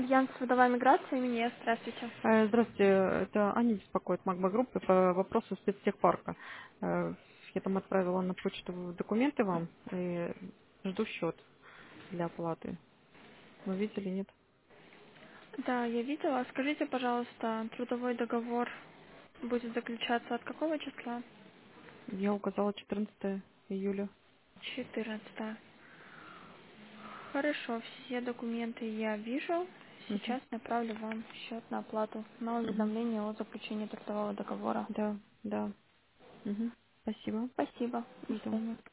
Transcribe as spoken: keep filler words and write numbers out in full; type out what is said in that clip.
Альянс трудовая миграция имени Е. Здравствуйте. Э, Здравствуйте, это Аня беспокоит Магма Группы по вопросу спецтехпарка. Э, Я там отправила на почту документы вам и жду счет для оплаты. Вы видели, нет? Да, я видела. Скажите, пожалуйста, трудовой договор будет заключаться от какого числа? Я указала четырнадцатое июля. четырнадцатое. Хорошо, все документы я вижу. Мгм, Сейчас направлю вам счет на оплату на мгм. уведомление о заключении трудового договора. Да, да. Мгм. Спасибо. Спасибо. До Жду. свидания.